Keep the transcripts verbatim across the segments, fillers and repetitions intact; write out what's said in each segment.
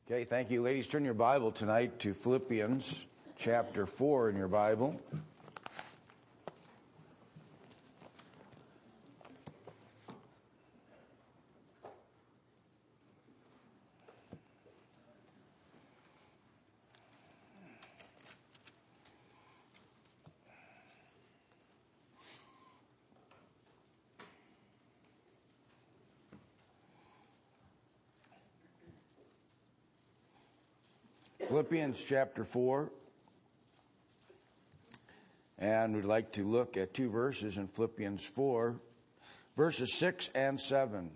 Okay, thank you. Ladies, turn your Bible tonight to Philippians chapter four in your Bible. Philippians chapter four, and we'd like to look at two verses in Philippians four, verses six and seven.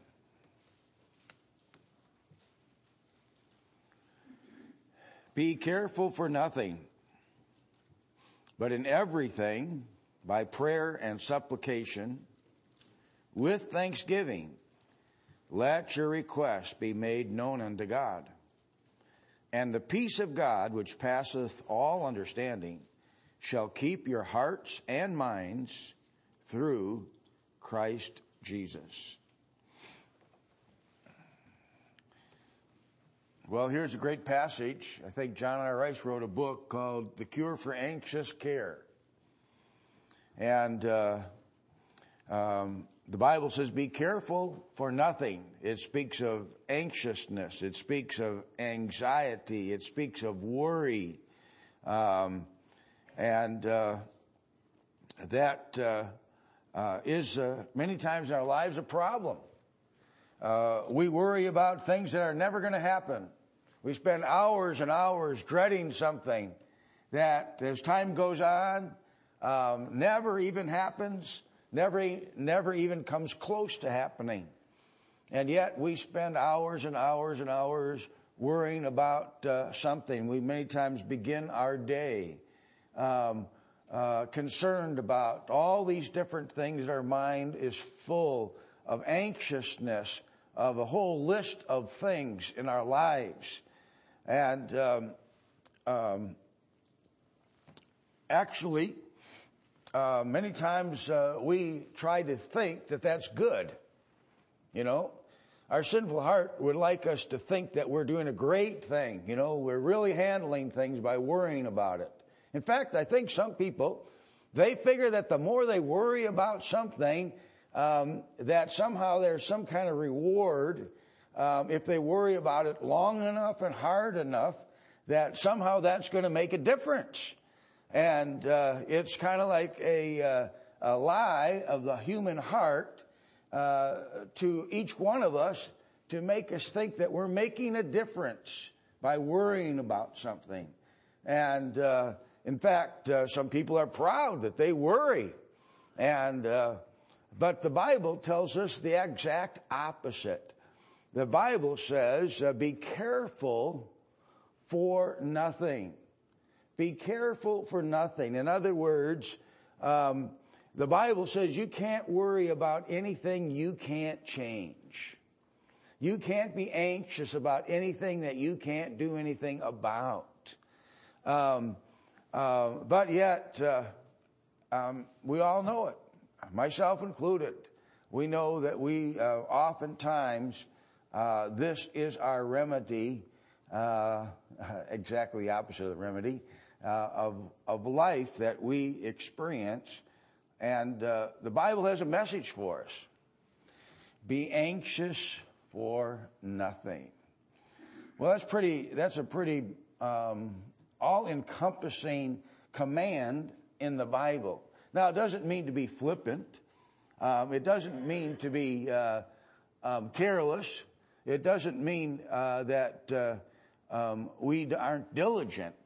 Be careful for nothing, but in everything, by prayer and supplication, with thanksgiving, let your requests be made known unto God. And the peace of God, which passeth all understanding, shall keep your hearts and minds through Christ Jesus. Well, here's a great passage. I think John R. Rice wrote a book called The Cure for Anxious Care. And uh, um, the Bible says, be careful for nothing. It speaks of anxiousness. It speaks of anxiety. It speaks of worry. Um, and uh, that uh, uh, is uh, many times in our lives a problem. Uh, we worry about things that are never going to happen. We spend hours and hours dreading something that as time goes on, um, never even happens. Never, never even comes close to happening. And yet we spend hours and hours and hours worrying about uh, something. We many times begin our day um, uh, concerned about all these different things. Our mind is full of anxiousness, of a whole list of things in our lives. And um, um, actually, Uh, many times uh, we try to think that that's good. You know, our sinful heart would like us to think that we're doing a great thing. You know, we're really handling things by worrying about it. In fact, I think some people, they figure that the more they worry about something, um, that somehow there's some kind of reward um, if they worry about it long enough and hard enough, that somehow that's going to make a difference. And uh, it's kind of like a, uh, a lie of the human heart uh, to each one of us to make us think that we're making a difference by worrying about something. And uh, in fact, uh, some people are proud that they worry. And uh, but the Bible tells us the exact opposite. The Bible says, uh, be careful for nothing. Be careful for nothing. In other words, um, the Bible says you can't worry about anything you can't change. You can't be anxious about anything that you can't do anything about. Um, uh, but yet, uh, um, we all know it, myself included. We know that we uh, oftentimes, uh, this is our remedy, uh, exactly the opposite of the remedy. Uh, of of life that we experience, and uh, the Bible has a message for us. Be anxious for nothing. Well, that's pretty. That's a pretty um, all-encompassing command in the Bible. Now, it doesn't mean to be flippant. Um, it doesn't mean to be uh, um, careless. It doesn't mean uh, that uh, um, we aren't diligent.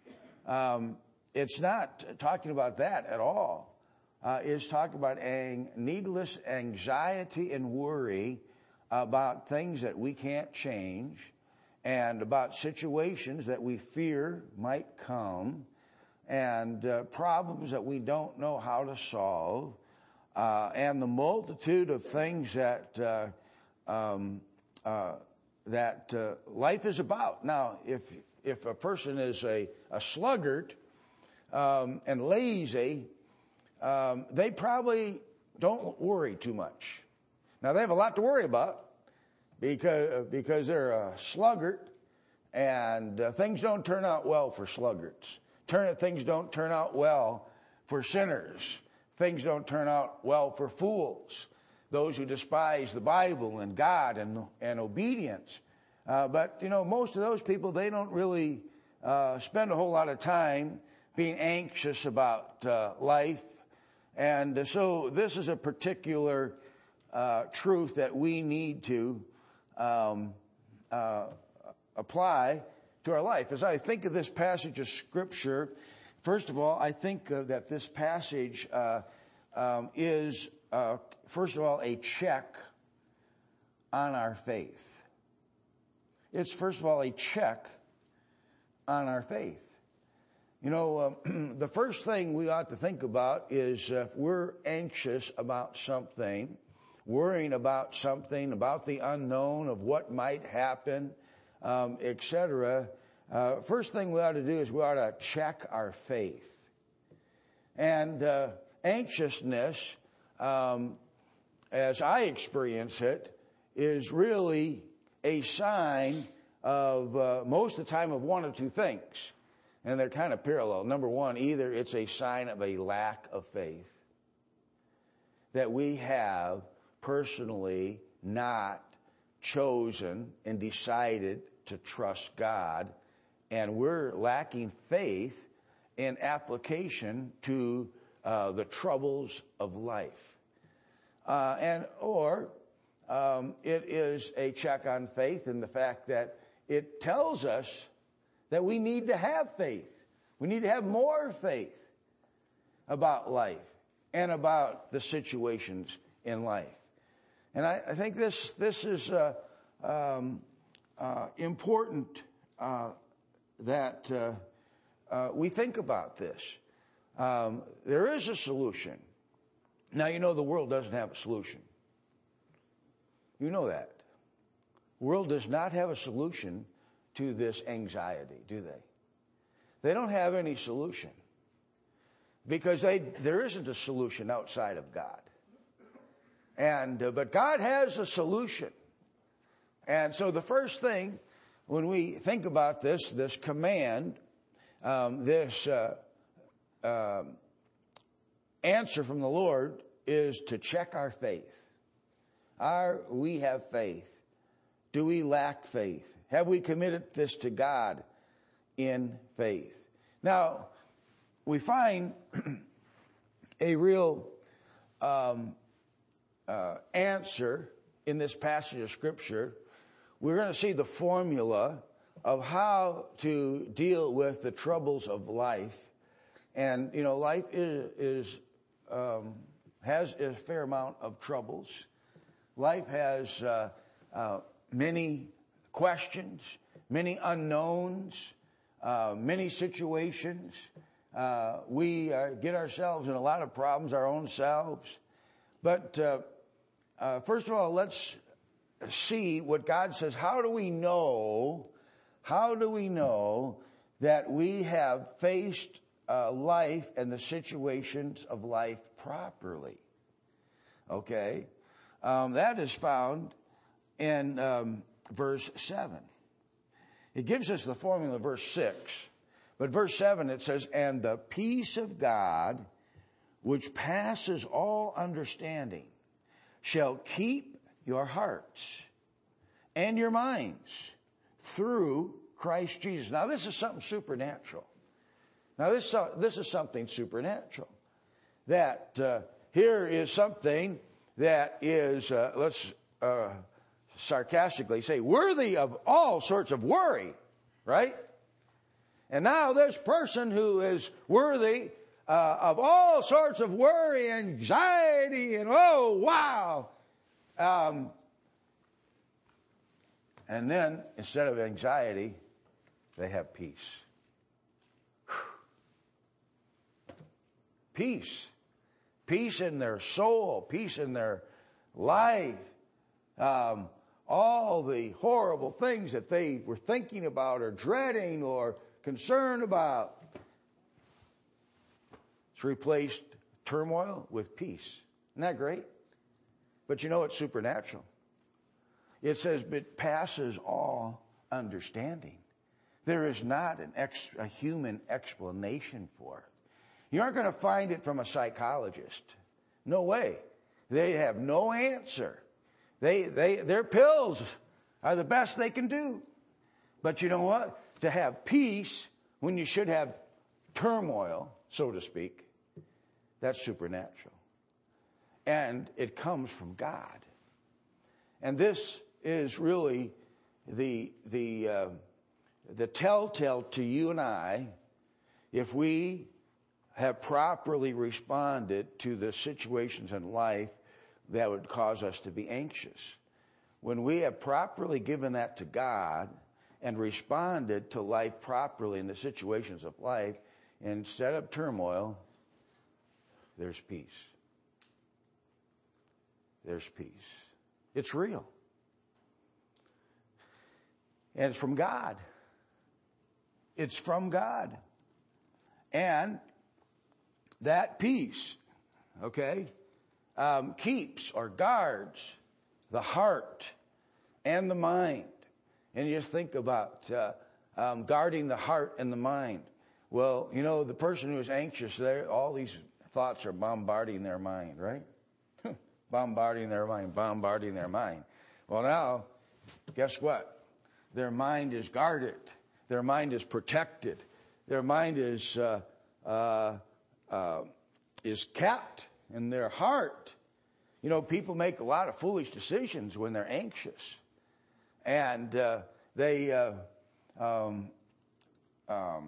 Um, it's not talking about that at all. Uh, it's talking about ang- needless anxiety and worry about things that we can't change and about situations that we fear might come and uh, problems that we don't know how to solve uh, and the multitude of things that uh, um, uh, that uh, life is about. Now, if If a person is a, a sluggard um, and lazy, um, they probably don't worry too much. Now, they have a lot to worry about because, because they're a sluggard And uh, things don't turn out well for sluggards. Turn, things don't turn out well for sinners. Things don't turn out well for fools, those who despise the Bible and God and, and obedience. Uh, but, you know, most of those people, they don't really uh, spend a whole lot of time being anxious about uh, life. And uh, so this is a particular uh, truth that we need to um, uh, apply to our life. As I think of this passage of Scripture, first of all, I think uh, that this passage uh, um, is, uh, first of all, a check on our faith. It's, first of all, a check on our faith. You know, um, the first thing we ought to think about is uh, if we're anxious about something, worrying about something, about the unknown of what might happen, um, et cetera, uh, first thing we ought to do is we ought to check our faith. And uh, anxiousness, um, as I experience it, is really a sign of, uh, most of the time, of one of two things. And they're kind of parallel. Number one, either it's a sign of a lack of faith, that we have personally not chosen and decided to trust God, and we're lacking faith in application to uh, the troubles of life. Uh, and or Um, it is a check on faith in the fact that it tells us that we need to have faith. We need to have more faith about life and about the situations in life. And I, I think this this is uh, um, uh, important uh, that uh, uh, we think about this. Um, there is a solution. Now, you know the world doesn't have a solution. You know that. The world does not have a solution to this anxiety, do they? They don't have any solution because they, there isn't a solution outside of God. And uh, but God has a solution. And so the first thing when we think about this, this command, um, this uh, uh, answer from the Lord is to check our faith. Are we have faith? Do we lack faith? Have we committed this to God in faith? Now, we find a real um, uh, answer in this passage of Scripture. We're going to see the formula of how to deal with the troubles of life. And, you know, life is, is um, has a fair amount of troubles. Life has uh, uh, many questions, many unknowns, uh, many situations. Uh, we uh, get ourselves in a lot of problems, our own selves. But uh, uh, first of all, let's see what God says. How do we know, how do we know that we have faced uh, life and the situations of life properly? Okay. Um, that is found in um, verse seven. It gives us the formula in verse six. But verse seven, it says, "And the peace of God, which passes all understanding, shall keep your hearts and your minds through Christ Jesus." Now, this is something supernatural. Now, this, uh, this is something supernatural. That uh, here is something that is, uh, let's uh, sarcastically say, worthy of all sorts of worry, right? And now this person who is worthy uh, of all sorts of worry, anxiety, and oh, wow. Um, and then, instead of anxiety, they have peace. Whew. Peace. Peace in their soul, peace in their life. Um, all the horrible things that they were thinking about or dreading or concerned about. It's replaced turmoil with peace. Isn't that great? But you know it's supernatural. It says it passes all understanding. There is not an ex, a human explanation for it. You aren't going to find it from a psychologist. No way. They have no answer. They, they, their pills are the best they can do. But you know what? To have peace when you should have turmoil, so to speak, that's supernatural. And it comes from God. And this is really the, the, uh, the telltale to you and I, if we have properly responded to the situations in life that would cause us to be anxious. When we have properly given that to God and responded to life properly in the situations of life, instead of turmoil, there's peace. There's peace. It's real. And it's from God. It's from God. And that peace, okay, um, keeps or guards the heart and the mind. And you just think about uh, um, guarding the heart and the mind. Well, you know, the person who is anxious, all these thoughts are bombarding their mind, right? bombarding their mind, bombarding their mind. Well, now, guess what? Their mind is guarded. Their mind is protected. Their mind is uh, uh, uh, is kept in their heart. You know, people make a lot of foolish decisions when they're anxious, and uh, they uh, um, um,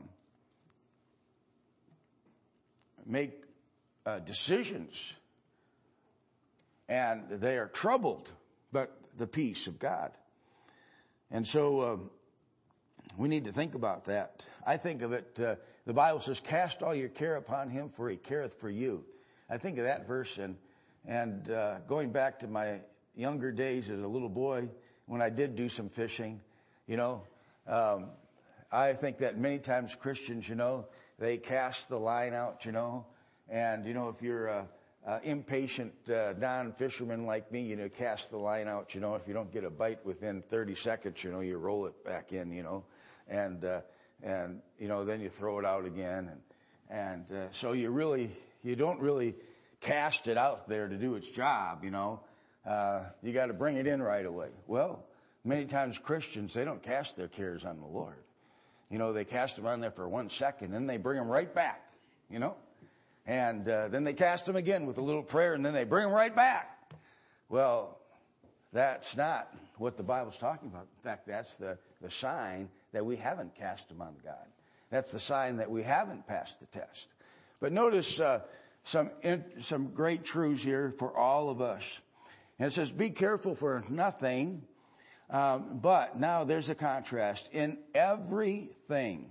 make uh, decisions, and they are troubled. But the peace of God, and so um, we need to think about that. I think of it. Uh, the Bible says, "Cast all your care upon Him, for He careth for you." I think of that verse, and and uh, going back to my younger days as a little boy, when I did do some fishing, you know, um, I think that many times Christians, you know, they cast the line out, you know, and you know, if you're a, a impatient uh, non-fisherman like me, you know, cast the line out, you know, if you don't get a bite within thirty seconds, you know, you roll it back in, you know, and uh, and you know, then you throw it out again, and and uh, so you really. You don't really cast it out there to do its job, you know. Uh, you got to bring it in right away. Well, many times Christians, they don't cast their cares on the Lord. You know, they cast them on there for one second, then they bring them right back, you know. And uh, then they cast them again with a little prayer, and then they bring them right back. Well, that's not what the Bible's talking about. In fact, that's the, the sign that we haven't cast them on God. That's the sign that we haven't passed the test. But notice uh, some some great truths here for all of us. And it says, be careful for nothing. Um, but now there's a contrast. In everything.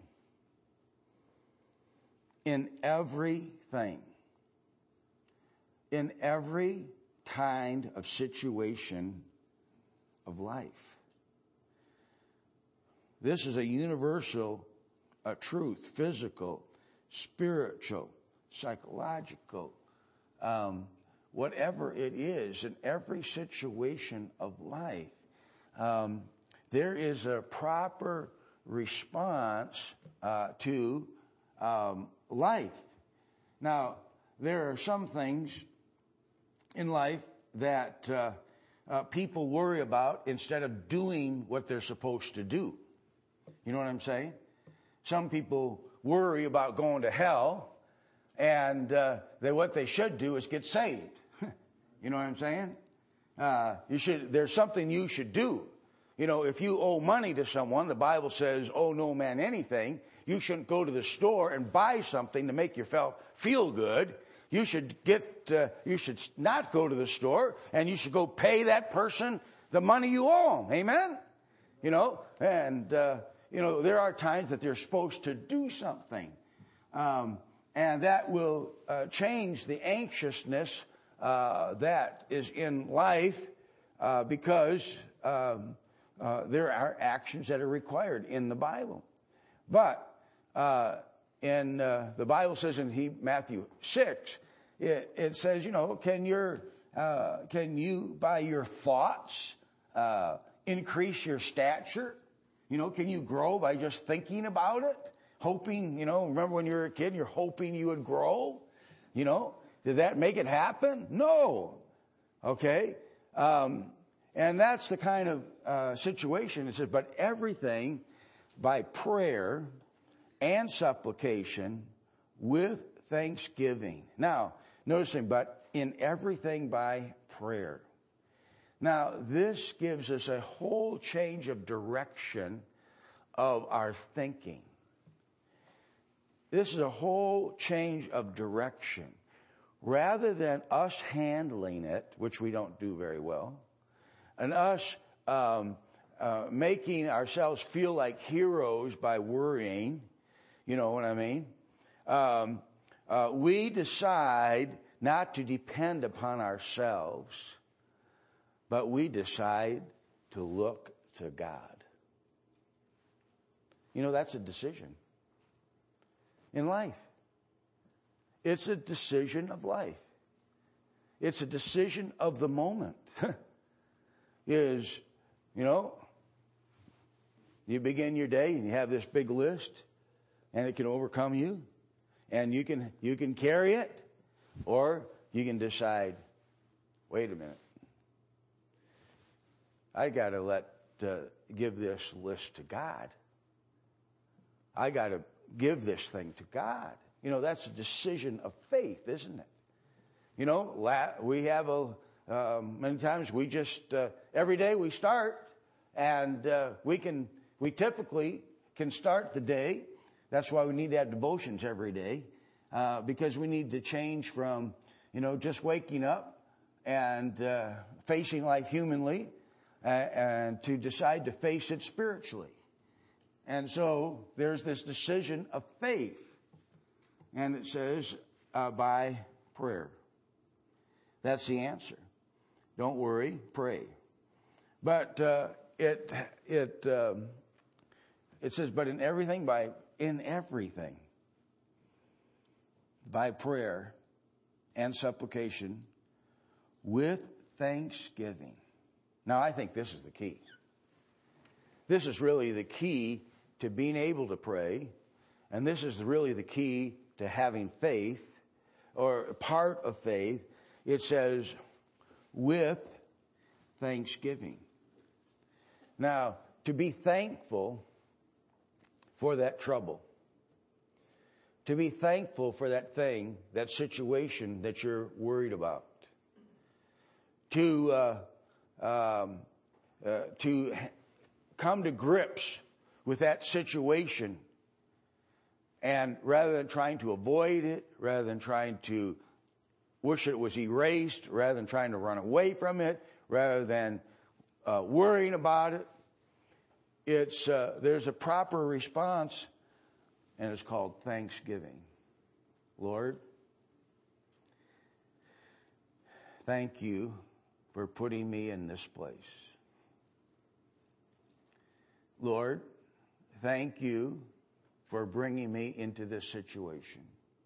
In everything. In every kind of situation of life. This is a universal a truth, physical, spiritual, psychological, um, whatever it is, in every situation of life, um, there is a proper response uh, to um, life. Now, there are some things in life that uh, uh, people worry about instead of doing what they're supposed to do. You know what I'm saying? Some people worry about going to hell, and uh, they, what they should do is get saved. You know what I'm saying? Uh, you should. There's something you should do. You know, if you owe money to someone, the Bible says, "Owe no man anything." You shouldn't go to the store and buy something to make yourself feel good. You should get. Uh, you should not go to the store, and you should go pay that person the money you owe them. Amen. You know, and uh, you know there are times that they're supposed to do something. Um, And that will uh, change the anxiousness uh, that is in life uh, because um, uh, there are actions that are required in the Bible. But uh, in uh, the Bible says in he, Matthew six, it, it says, you know, can your uh, can you by your thoughts uh, increase your stature? You know, can you grow by just thinking about it? Hoping, you know, remember when you were a kid, you're hoping you would grow? You know, did that make it happen? No. Okay. Um, and that's the kind of uh, situation. It says, but everything by prayer and supplication with thanksgiving. Now, noticing, but in everything by prayer. Now, this gives us a whole change of direction of our thinking. This is a whole change of direction. Rather than us handling it, which we don't do very well, and us um, uh, making ourselves feel like heroes by worrying, you know what I mean? Um, uh, we decide not to depend upon ourselves, but we decide to look to God. You know, that's a decision in life. It's a decision of life. It's a decision of the moment. Is, you know, you begin your day and you have this big list and it can overcome you and you can, you can carry it, or you can decide, wait a minute. I got to let, uh, give this list to God. I got to give this thing to God. You know, that's a decision of faith, isn't it? You know, we have a, uh, many times we just, uh, every day we start and, uh, we can, we typically can start the day. That's why we need to have devotions every day, uh, because we need to change from, you know, just waking up and, uh, facing life humanly, uh, and to decide to face it spiritually. And so there's this decision of faith. And it says, uh, by prayer. That's the answer. Don't worry, pray. But, uh, it, it, um, it says, but in everything by, in everything, by prayer and supplication with thanksgiving. Now, I think this is the key. This is really the key to being able to pray. And this is really the key to having faith, or part of faith. It says, with thanksgiving. Now, to be thankful for that trouble. To be thankful for that thing, that situation that you're worried about. To, uh, um, uh, to come to grips with that situation. And rather than trying to avoid it, rather than trying to wish it was erased, rather than trying to run away from it, rather than uh, worrying about it, it's uh, there's a proper response, and it's called thanksgiving. Lord, thank you for putting me in this place. Lord, thank you for bringing me into this situation.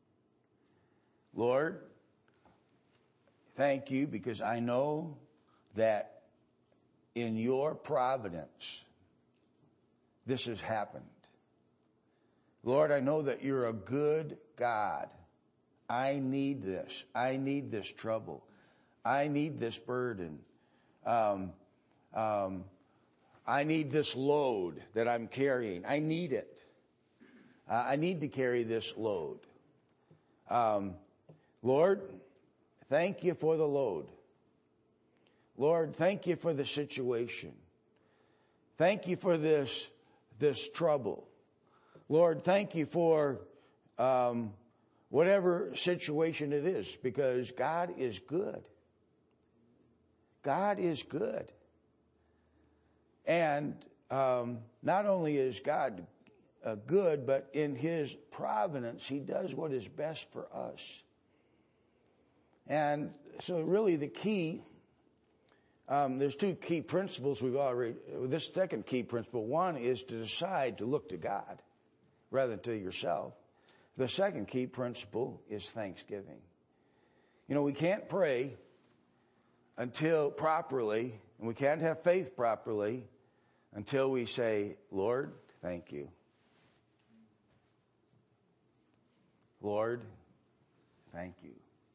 Lord, thank you because I know that in your providence, this has happened. Lord, I know that you're a good God. I need this. I need this trouble. I need this burden. Um, um, I need this load that I'm carrying. I need it. Uh, I need to carry this load. Um, Lord, thank you for the load. Lord, thank you for the situation. Thank you for this, this trouble. Lord, thank you for um, whatever situation it is, because God is good. God is good. And um, not only is God uh, good, but in His providence, He does what is best for us. And so really the key, um, there's two key principles we've already, this second key principle. One is to decide to look to God rather than to yourself. The second key principle is thanksgiving. You know, we can't pray until properly, and we can't have faith properly until we say, Lord, thank you. Lord, thank you.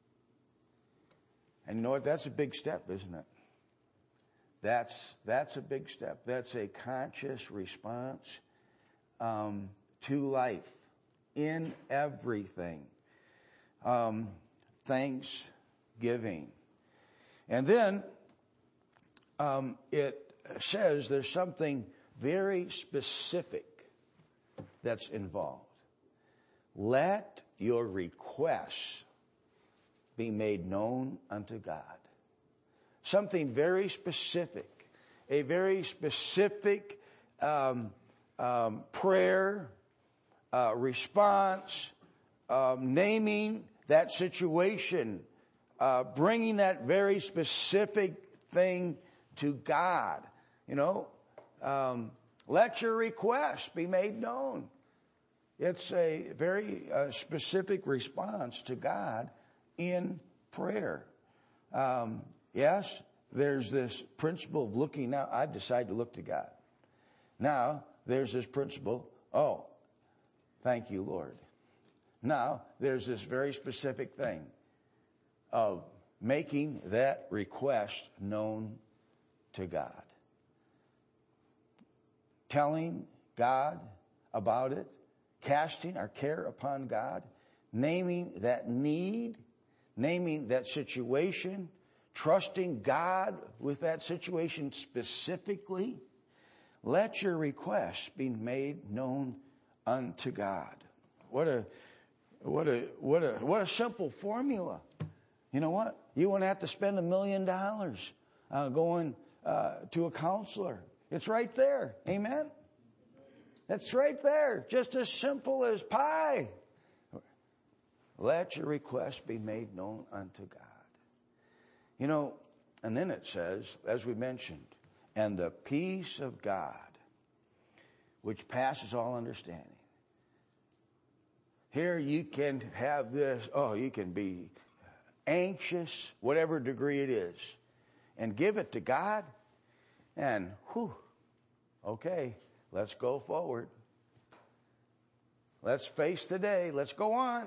And you know what? That's a big step, isn't it? That's that's a big step. That's a conscious response um, to life in everything. Um, thanksgiving. And then um, it says there's something very specific that's involved. Let your requests be made known unto God. Something very specific, a very specific um, um, prayer, uh, response, um, naming that situation, uh, bringing that very specific thing to God. You know, um, let your request be made known. It's a very uh, specific response to God in prayer. Um, yes, there's this principle of looking now. I've decided to look to God. Now, there's this principle, oh, thank you, Lord. Now, there's this very specific thing of making that request known to God. Telling God about it, casting our care upon God, naming that need, naming that situation, trusting God with that situation specifically. Let your requests be made known unto God. What a, what a, what a, what a simple formula. You know what? You wouldn't have to spend a million dollars uh, going uh, to a counselor. It's right there. Amen? It's right there. Just as simple as pie. Let your request be made known unto God. You know, and then it says, as we mentioned, and the peace of God, which passes all understanding. Here you can have this, oh, you can be anxious, whatever degree it is, and give it to God, and whew, okay, let's go forward. Let's face the day. Let's go on.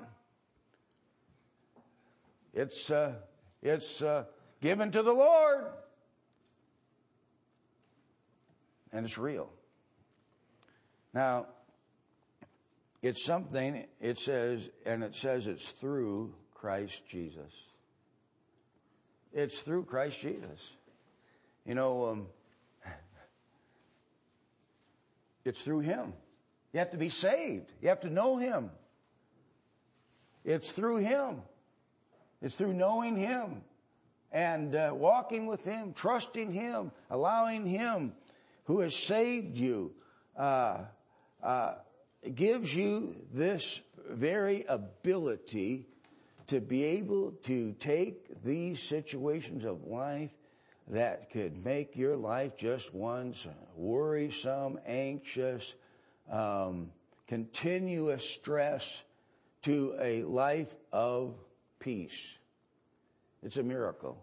It's uh, it's uh, given to the Lord, and it's real. Now, it's something. It says, and it says it's through Christ Jesus. It's through Christ Jesus. You know, um, it's through Him. You have to be saved. You have to know Him. It's through Him. It's through knowing Him and uh, walking with Him, trusting Him, allowing Him who has saved you, uh, uh, gives you this very ability to be able to take these situations of life that could make your life just one worrisome, anxious, um, continuous stress to a life of peace. It's a miracle.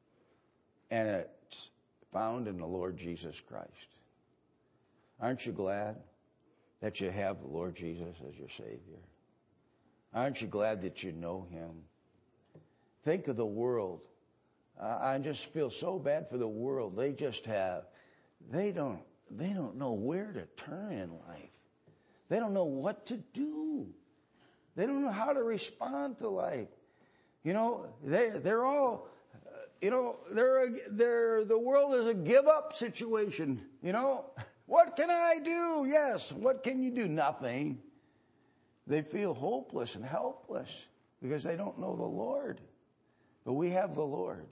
And it's found in the Lord Jesus Christ. Aren't you glad that you have the Lord Jesus as your Savior? Aren't you glad that you know Him? Think of the world. Uh, I just feel so bad for the world. They just have, they don't, they don't know where to turn in life. They don't know what to do. They don't know how to respond to life. You know, they, they're all, uh, you know, they're, a, they're, the world is a give up situation. You know, what can I do? Yes. What can you do? Nothing. They feel hopeless and helpless because they don't know the Lord. But we have the Lord.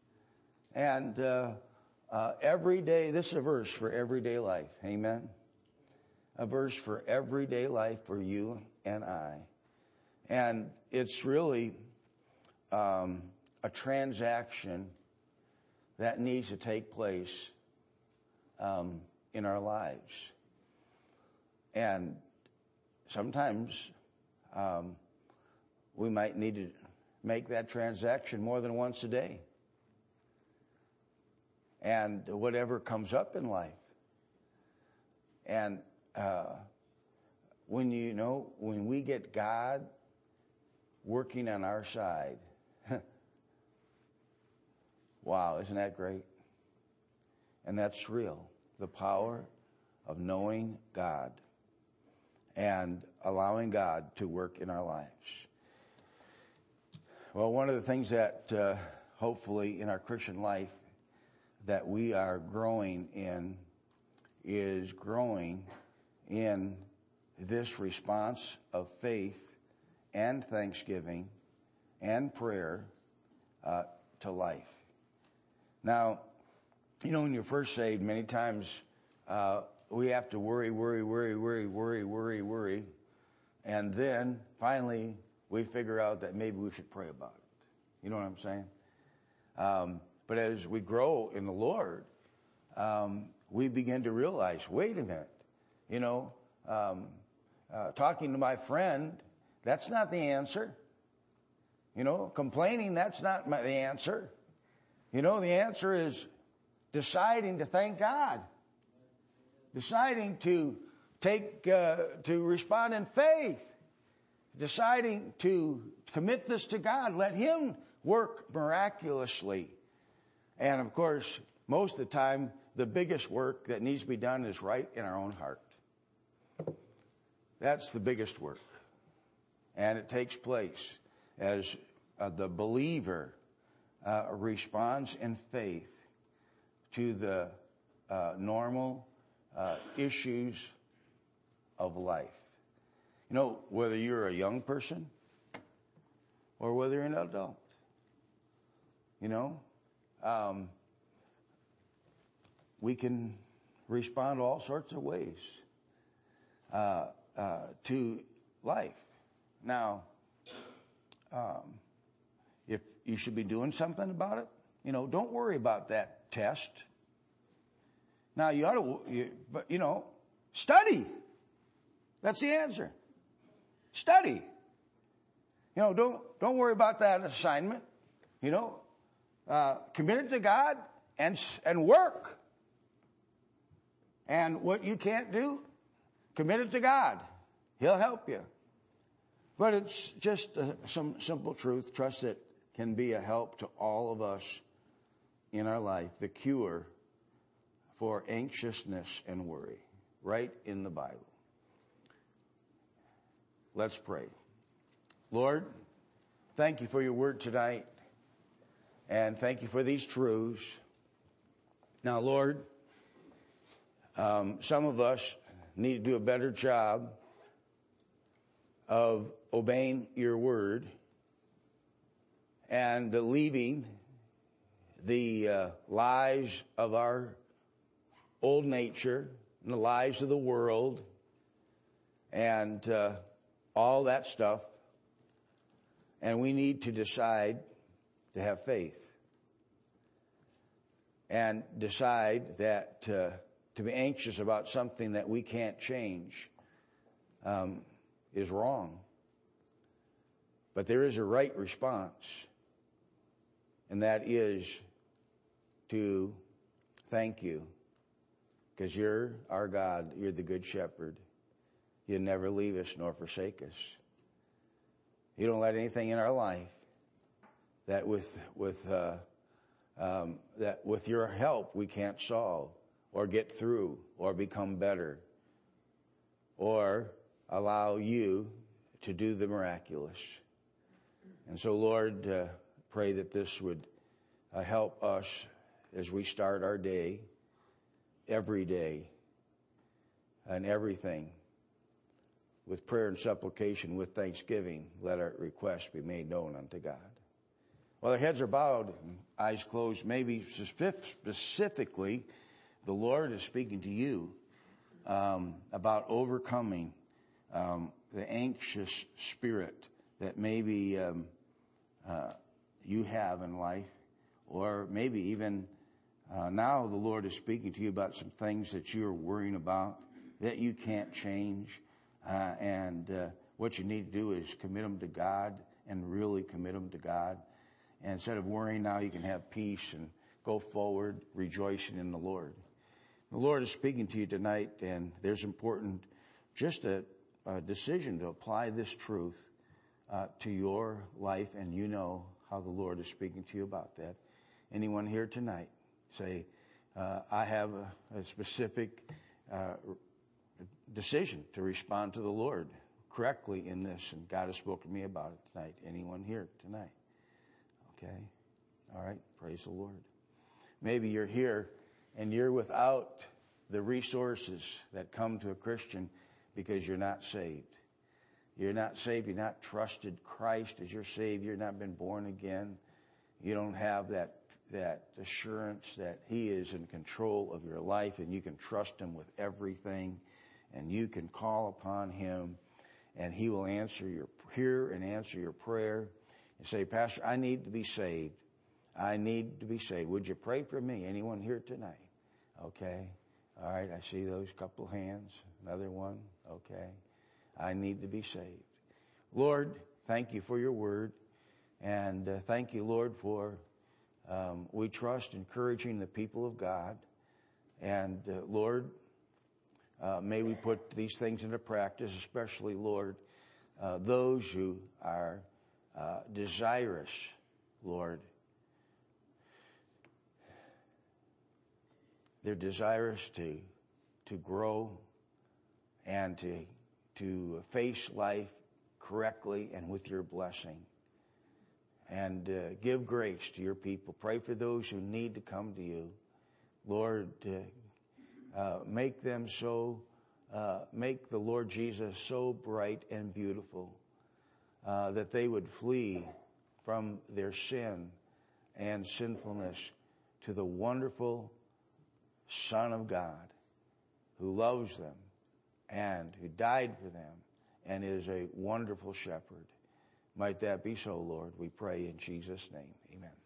And uh, uh, every day, this is a verse for everyday life. Amen. A verse for everyday life for you and I. And it's really um, a transaction that needs to take place um, in our lives. And sometimes um, we might need to make that transaction more than once a day. And whatever comes up in life, And uh, when you know, when we get God working on our side, wow, isn't that great? And that's real. The power of knowing God and allowing God to work in our lives. Well, one of the things that uh, hopefully in our Christian life that we are growing in is growing in this response of faith and thanksgiving and prayer uh, to life. Now, you know, when you're first saved, many times uh, we have to worry, worry, worry, worry, worry, worry, worry. And then finally we figure out that maybe we should pray about it. You know what I'm saying? Um, but as we grow in the Lord, um, we begin to realize, wait a minute, you know, um, uh, talking to my friend, that's not the answer. You know, complaining, that's not my, the answer. You know, the answer is deciding to thank God. Deciding to take, uh, to respond in faith. Deciding to commit this to God. Let Him work miraculously. And of course, most of the time, the biggest work that needs to be done is right in our own heart. That's the biggest work. And it takes place as uh, the believer uh, responds in faith to the uh, normal uh, issues of life. You know, whether you're a young person or whether you're an adult, you know, um, we can respond all sorts of ways uh, uh, to life. Now, um, if you should be doing something about it, you know, don't worry about that test. Now, you ought to, you, but you know, study. That's the answer. Study. You know, don't don't worry about that assignment. You know, uh, commit it to God and and work. And what you can't do, commit it to God. He'll help you. But it's just uh, some simple truth. Trust it can be a help to all of us in our life. The cure for anxiousness and worry, right in the Bible. Let's pray. Lord, thank you for your word tonight. And thank you for these truths. Now, Lord, um, some of us need to do a better job of obeying your word and leaving the uh, lies of our old nature and the lies of the world and uh, all that stuff. And we need to decide to have faith and decide that uh, to be anxious about something that we can't change um, is wrong. But there is a right response, and that is to thank you, because you're our God. You're the good shepherd. You never leave us nor forsake us. You don't let anything in our life that with with uh, um, that with your help we can't solve or get through or become better or allow you to do the miraculous. And so, Lord, uh, pray that this would uh, help us as we start our day, every day, and everything. With prayer and supplication, with thanksgiving, let our requests be made known unto God. While their heads are bowed, eyes closed, maybe specifically, the Lord is speaking to you um, about overcoming um, the anxious spirit that maybe um, uh, you have in life, or maybe even uh, now the Lord is speaking to you about some things that you are worrying about that you can't change. Uh, and uh, what you need to do is commit them to God and really commit them to God. And instead of worrying now, you can have peace and go forward rejoicing in the Lord. The Lord is speaking to you tonight, and there's important, just a, a decision to apply this truth uh, to your life, and you know how the Lord is speaking to you about that. Anyone here tonight say, uh, I have a, a specific uh, decision to respond to the Lord correctly in this, and God has spoken to me about it tonight. Anyone here tonight? Okay. All right. Praise the Lord. Maybe you're here and you're without the resources that come to a Christian because you're not saved. You're not saved. You're not trusted Christ as your Savior. You've not been born again. You don't have that that assurance that He is in control of your life, and you can trust Him with everything, and you can call upon Him, and He will answer your hear and answer your prayer. And say, Pastor, I need to be saved. I need to be saved. Would you pray for me? Anyone here tonight? Okay. All right. I see those couple hands. Another one. Okay. I need to be saved. Lord, thank you for your word. And uh, thank you, Lord, for um, we trust encouraging the people of God. And uh, Lord, uh, may we put these things into practice, especially, Lord, uh, those who are uh, desirous, Lord. They're desirous to to grow and to to face life correctly and with your blessing. And uh, give grace to your people. Pray for those who need to come to you. Lord, uh, uh, make them so, uh, make the Lord Jesus so bright and beautiful uh, that they would flee from their sin and sinfulness to the wonderful Son of God who loves them and who died for them and is a wonderful shepherd. Might that be so, Lord. We pray in Jesus' name. Amen.